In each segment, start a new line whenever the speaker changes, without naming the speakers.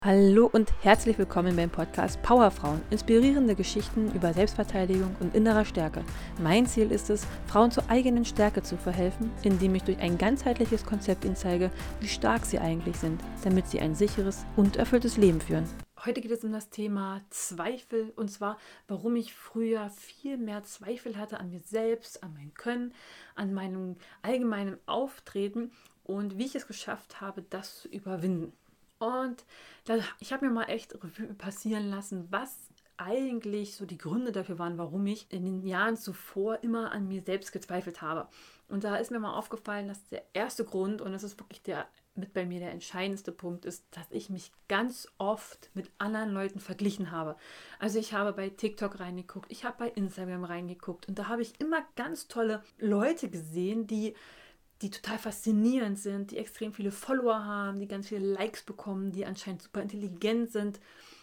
Hallo und herzlich willkommen beim Podcast Powerfrauen, inspirierende Geschichten über Selbstverteidigung und innerer Stärke. Mein Ziel ist es, Frauen zur eigenen Stärke zu verhelfen, indem ich durch ein ganzheitliches Konzept ihnen zeige, wie stark sie eigentlich sind, damit sie ein sicheres und erfülltes Leben führen. Heute geht es um das Thema Zweifel, und zwar, warum ich früher viel mehr Zweifel hatte an mir selbst, an mein Können, an meinem allgemeinen Auftreten und wie ich es geschafft habe, das zu überwinden. Und ich habe mir mal echt Revue passieren lassen, was eigentlich so die Gründe dafür waren, warum ich in den Jahren zuvor immer an mir selbst gezweifelt habe. Und da ist mir mal aufgefallen, dass der erste Grund, und das ist wirklich bei mir der entscheidendste Punkt, ist, dass ich mich ganz oft mit anderen Leuten verglichen habe. Also ich habe bei TikTok reingeguckt, ich habe bei Instagram reingeguckt und da habe ich immer ganz tolle Leute gesehen, die total faszinierend sind, die extrem viele Follower haben, die ganz viele Likes bekommen, die anscheinend super intelligent sind.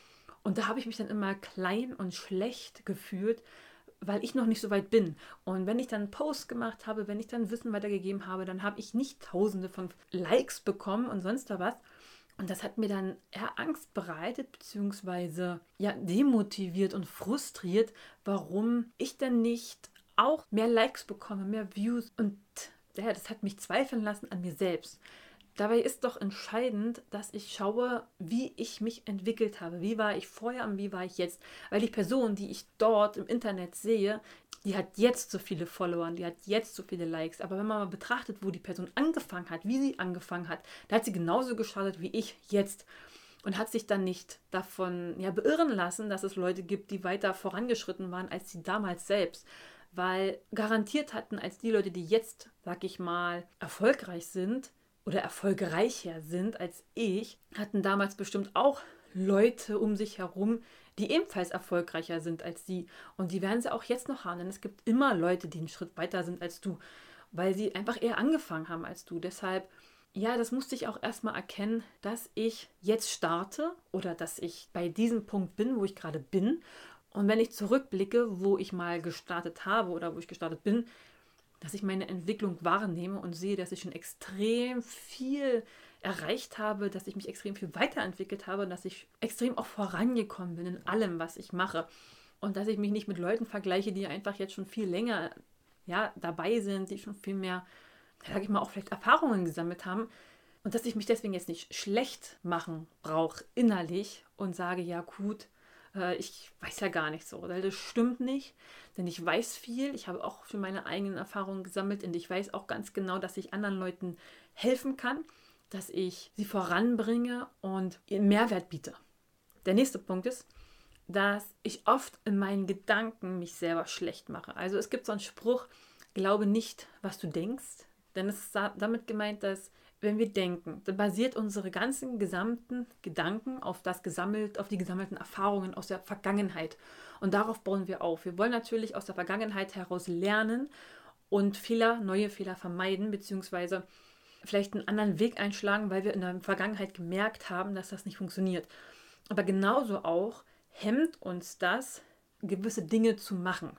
Und da habe ich mich dann immer klein und schlecht gefühlt, weil ich noch nicht so weit bin. Und wenn ich dann einen Post gemacht habe, wenn ich dann Wissen weitergegeben habe, dann habe ich nicht Tausende von Likes bekommen und sonst was. Und das hat mir dann eher Angst bereitet, beziehungsweise demotiviert und frustriert, warum ich denn nicht auch mehr Likes bekomme, mehr Views. Und das hat mich zweifeln lassen an mir selbst. Dabei ist doch entscheidend, dass ich schaue, wie ich mich entwickelt habe. Wie war ich vorher und wie war ich jetzt? Weil die Person, die ich dort im Internet sehe, die hat jetzt so viele Follower, die hat jetzt so viele Likes. Aber wenn man mal betrachtet, wo die Person angefangen hat, wie sie angefangen hat, da hat sie genauso gestartet wie ich jetzt. Und hat sich dann nicht davon beirren lassen, dass es Leute gibt, die weiter vorangeschritten waren als sie damals selbst. Weil garantiert hatten als die Leute, die jetzt, sag ich mal, erfolgreich sind oder erfolgreicher sind als ich, hatten damals bestimmt auch Leute um sich herum, die ebenfalls erfolgreicher sind als sie. Und die werden sie auch jetzt noch haben, denn es gibt immer Leute, die einen Schritt weiter sind als du, weil sie einfach eher angefangen haben als du. Deshalb, das musste ich auch erstmal erkennen, dass ich jetzt starte oder dass ich bei diesem Punkt bin, wo ich gerade bin. Und wenn ich zurückblicke, wo ich mal gestartet habe oder wo ich gestartet bin, dass ich meine Entwicklung wahrnehme und sehe, dass ich schon extrem viel erreicht habe, dass ich mich extrem viel weiterentwickelt habe, dass ich extrem auch vorangekommen bin in allem, was ich mache. Und dass ich mich nicht mit Leuten vergleiche, die einfach jetzt schon viel länger dabei sind, die schon viel mehr, sage ich mal, auch vielleicht Erfahrungen gesammelt haben. Und dass ich mich deswegen jetzt nicht schlecht machen brauche innerlich und sage, ja gut, ich weiß ja gar nicht so. Oder das stimmt nicht, denn ich weiß viel. Ich habe auch schon meine eigenen Erfahrungen gesammelt und ich weiß auch ganz genau, dass ich anderen Leuten helfen kann, dass ich sie voranbringe und ihren Mehrwert biete. Der nächste Punkt ist, dass ich oft in meinen Gedanken mich selber schlecht mache. Also es gibt so einen Spruch, glaube nicht, was du denkst, denn es ist damit gemeint, dass wenn wir denken, dann basiert unsere ganzen gesamten Gedanken auf die gesammelten Erfahrungen aus der Vergangenheit. Und darauf bauen wir auf. Wir wollen natürlich aus der Vergangenheit heraus lernen und neue Fehler vermeiden, beziehungsweise vielleicht einen anderen Weg einschlagen, weil wir in der Vergangenheit gemerkt haben, dass das nicht funktioniert. Aber genauso auch hemmt uns das, gewisse Dinge zu machen,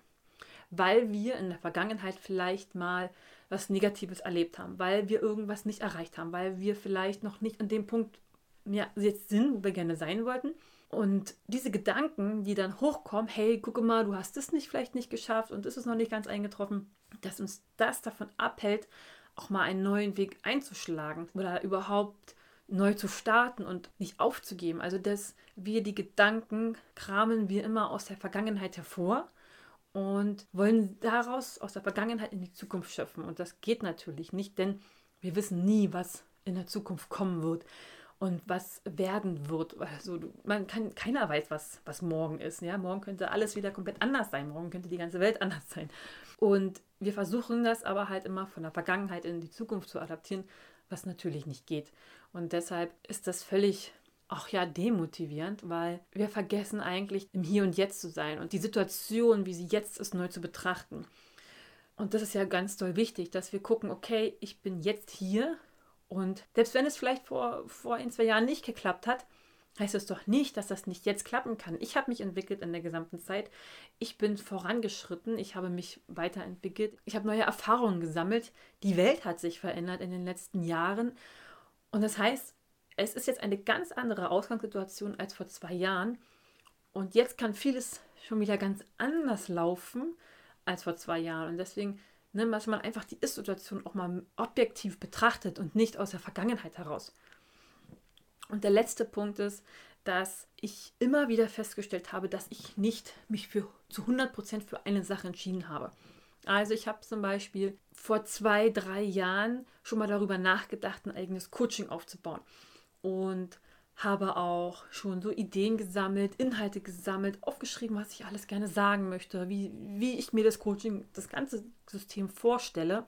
weil wir in der Vergangenheit vielleicht mal was Negatives erlebt haben, weil wir irgendwas nicht erreicht haben, weil wir vielleicht noch nicht an dem Punkt jetzt sind, wo wir gerne sein wollten. Und diese Gedanken, die dann hochkommen, hey, guck mal, du hast es vielleicht nicht geschafft und es ist noch nicht ganz eingetroffen, dass uns das davon abhält, auch mal einen neuen Weg einzuschlagen oder überhaupt neu zu starten und nicht aufzugeben. Also dass wir die Gedanken kramen wir immer aus der Vergangenheit hervor und wollen daraus aus der Vergangenheit in die Zukunft schöpfen. Und das geht natürlich nicht, denn wir wissen nie, was in der Zukunft kommen wird und was werden wird. Also keiner weiß, was morgen ist. Ja? Morgen könnte alles wieder komplett anders sein. Morgen könnte die ganze Welt anders sein. Und wir versuchen das aber halt immer von der Vergangenheit in die Zukunft zu adaptieren, was natürlich nicht geht. Und deshalb ist das völlig demotivierend, weil wir vergessen eigentlich im Hier und Jetzt zu sein und die Situation, wie sie jetzt ist, neu zu betrachten. Und das ist ja ganz doll wichtig, dass wir gucken, okay, ich bin jetzt hier und selbst wenn es vielleicht vor 1, 2 Jahren nicht geklappt hat, heißt es doch nicht, dass das nicht jetzt klappen kann. Ich habe mich entwickelt in der gesamten Zeit. Ich bin vorangeschritten, ich habe mich weiterentwickelt, ich habe neue Erfahrungen gesammelt. Die Welt hat sich verändert in den letzten Jahren und das heißt, es ist jetzt eine ganz andere Ausgangssituation als vor 2 Jahren. Und jetzt kann vieles schon wieder ganz anders laufen als vor 2 Jahren. Und deswegen, dass man einfach die Ist-Situation auch mal objektiv betrachtet und nicht aus der Vergangenheit heraus. Und der letzte Punkt ist, dass ich immer wieder festgestellt habe, dass ich nicht mich zu 100% für eine Sache entschieden habe. Also ich habe zum Beispiel vor 2, 3 Jahren schon mal darüber nachgedacht, ein eigenes Coaching aufzubauen. Und habe auch schon so Ideen gesammelt, Inhalte gesammelt, aufgeschrieben, was ich alles gerne sagen möchte, wie ich mir das Coaching, das ganze System vorstelle.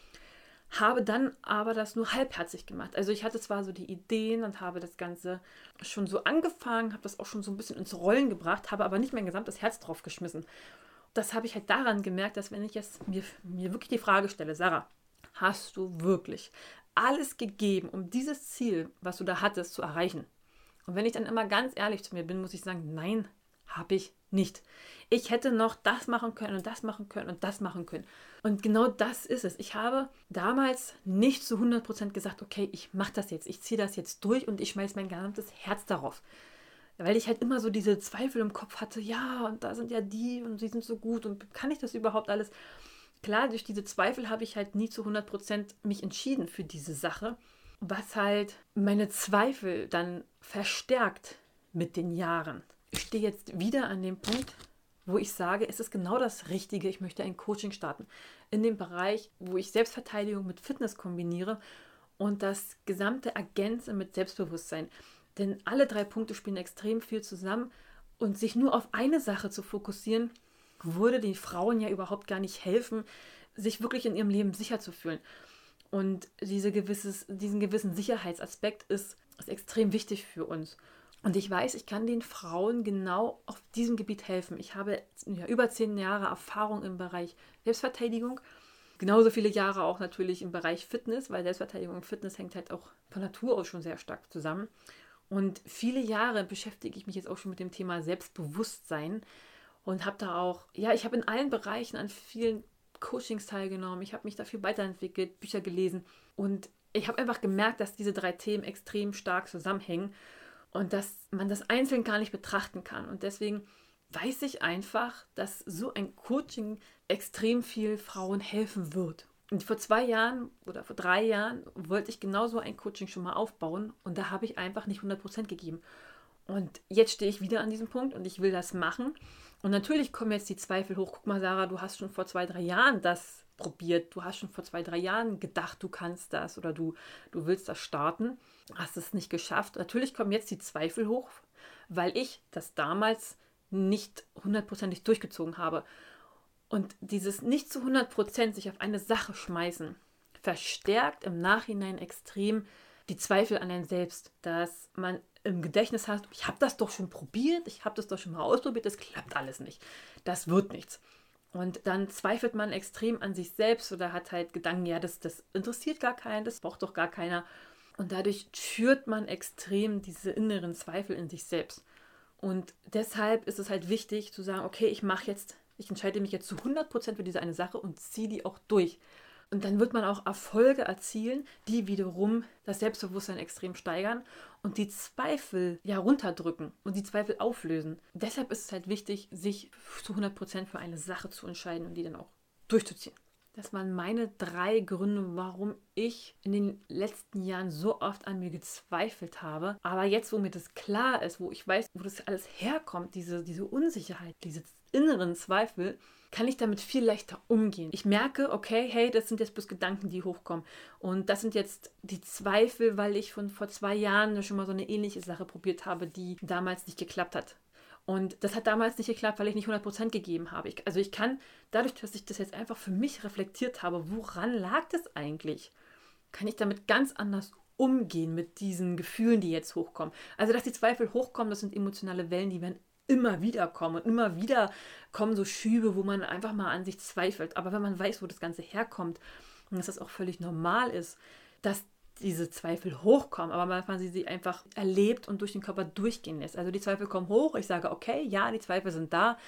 Habe dann aber das nur halbherzig gemacht. Also ich hatte zwar so die Ideen und habe das Ganze schon so angefangen, habe das auch schon so ein bisschen ins Rollen gebracht, habe aber nicht mein gesamtes Herz drauf geschmissen. Das habe ich halt daran gemerkt, dass wenn ich jetzt mir wirklich die Frage stelle, Sarah, hast du wirklich alles gegeben, um dieses Ziel, was du da hattest, zu erreichen? Und wenn ich dann immer ganz ehrlich zu mir bin, muss ich sagen, nein, habe ich nicht. Ich hätte noch das machen können und das machen können und das machen können. Und genau das ist es. Ich habe damals nicht zu 100% gesagt, okay, ich mache das jetzt, ich ziehe das jetzt durch und ich schmeiße mein gesamtes Herz darauf. Weil ich halt immer so diese Zweifel im Kopf hatte, ja, und da sind ja die und die sind so gut und kann ich das überhaupt alles? Klar, durch diese Zweifel habe ich halt nie zu 100% mich entschieden für diese Sache, was halt meine Zweifel dann verstärkt mit den Jahren. Ich stehe jetzt wieder an dem Punkt, wo ich sage, es ist genau das Richtige, ich möchte ein Coaching starten. In dem Bereich, wo ich Selbstverteidigung mit Fitness kombiniere und das gesamte ergänze mit Selbstbewusstsein. Denn alle 3 Punkte spielen extrem viel zusammen und sich nur auf eine Sache zu fokussieren, würde den Frauen ja überhaupt gar nicht helfen, sich wirklich in ihrem Leben sicher zu fühlen. Und diesen gewissen Sicherheitsaspekt ist extrem wichtig für uns. Und ich weiß, ich kann den Frauen genau auf diesem Gebiet helfen. Ich habe über 10 Jahre Erfahrung im Bereich Selbstverteidigung. Genauso viele Jahre auch natürlich im Bereich Fitness, weil Selbstverteidigung und Fitness hängt halt auch von Natur aus schon sehr stark zusammen. Und viele Jahre beschäftige ich mich jetzt auch schon mit dem Thema Selbstbewusstsein und habe da auch, ich habe in allen Bereichen an vielen Coachings teilgenommen. Ich habe mich dafür weiterentwickelt, Bücher gelesen und ich habe einfach gemerkt, dass diese 3 Themen extrem stark zusammenhängen und dass man das einzeln gar nicht betrachten kann. Und deswegen weiß ich einfach, dass so ein Coaching extrem viel Frauen helfen wird. Und vor 2 Jahren oder vor 3 Jahren wollte ich genauso ein Coaching schon mal aufbauen und da habe ich einfach nicht 100% gegeben. Und jetzt stehe ich wieder an diesem Punkt und ich will das machen. Und natürlich kommen jetzt die Zweifel hoch. Guck mal, Sarah, du hast schon vor 2, 3 Jahren das probiert. Du hast schon vor 2, 3 Jahren gedacht, du kannst das oder du willst das starten. Hast es nicht geschafft. Natürlich kommen jetzt die Zweifel hoch, weil ich das damals nicht 100%ig durchgezogen habe. Und dieses nicht zu 100% sich auf eine Sache schmeißen, verstärkt im Nachhinein extrem die Zweifel an einen selbst, dass man im Gedächtnis hat, ich habe das doch schon probiert, ich habe das doch schon mal ausprobiert, das klappt alles nicht, das wird nichts. Und dann zweifelt man extrem an sich selbst oder hat halt Gedanken, ja, das interessiert gar keinen, das braucht doch gar keiner. Und dadurch schürt man extrem diese inneren Zweifel in sich selbst. Und deshalb ist es halt wichtig zu sagen, okay, ich entscheide mich jetzt zu 100% für diese eine Sache und ziehe die auch durch. Und dann wird man auch Erfolge erzielen, die wiederum das Selbstbewusstsein extrem steigern und die Zweifel runterdrücken und die Zweifel auflösen. Deshalb ist es halt wichtig, sich zu 100% für eine Sache zu entscheiden und die dann auch durchzuziehen. Das waren meine 3 Gründe, warum ich in den letzten Jahren so oft an mir gezweifelt habe. Aber jetzt, wo mir das klar ist, wo ich weiß, wo das alles herkommt, diese Unsicherheit, diese inneren Zweifel, kann ich damit viel leichter umgehen. Ich merke, okay, hey, das sind jetzt bloß Gedanken, die hochkommen. Und das sind jetzt die Zweifel, weil ich vor 2 Jahren schon mal so eine ähnliche Sache probiert habe, die damals nicht geklappt hat. Und das hat damals nicht geklappt, weil ich nicht 100% gegeben habe. Ich kann, dadurch, dass ich das jetzt einfach für mich reflektiert habe, woran lag das eigentlich, kann ich damit ganz anders umgehen mit diesen Gefühlen, die jetzt hochkommen. Also, dass die Zweifel hochkommen, das sind emotionale Wellen, die werden immer wieder kommen und immer wieder kommen so Schübe, wo man einfach mal an sich zweifelt. Aber wenn man weiß, wo das Ganze herkommt und dass das auch völlig normal ist, dass diese Zweifel hochkommen, aber man sie einfach erlebt und durch den Körper durchgehen lässt. Also die Zweifel kommen hoch, ich sage, okay, ja, die Zweifel sind da,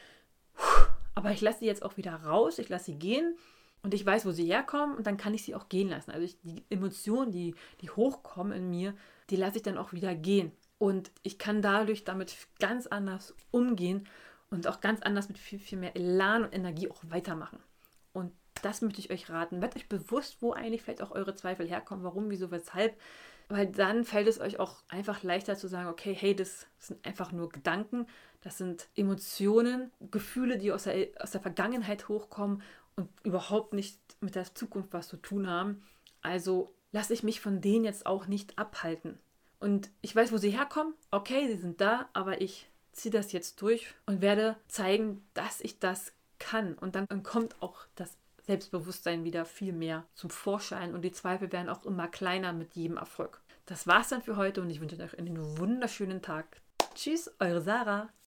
aber ich lasse sie jetzt auch wieder raus, ich lasse sie gehen und ich weiß, wo sie herkommen und dann kann ich sie auch gehen lassen. Also die Emotionen, die hochkommen in mir, die lasse ich dann auch wieder gehen. Und ich kann dadurch damit ganz anders umgehen und auch ganz anders mit viel, viel mehr Elan und Energie auch weitermachen. Und das möchte ich euch raten. Werdet euch bewusst, wo eigentlich vielleicht auch eure Zweifel herkommen, warum, wieso, weshalb. Weil dann fällt es euch auch einfach leichter zu sagen, okay, hey, das sind einfach nur Gedanken, das sind Emotionen, Gefühle, die aus der Vergangenheit hochkommen und überhaupt nicht mit der Zukunft was zu tun haben. Also lasse ich mich von denen jetzt auch nicht abhalten. Und ich weiß, wo sie herkommen. Okay, sie sind da, aber ich ziehe das jetzt durch und werde zeigen, dass ich das kann. Und dann kommt auch das Selbstbewusstsein wieder viel mehr zum Vorschein und die Zweifel werden auch immer kleiner mit jedem Erfolg. Das war's dann für heute und ich wünsche euch einen wunderschönen Tag. Tschüss, eure Sarah.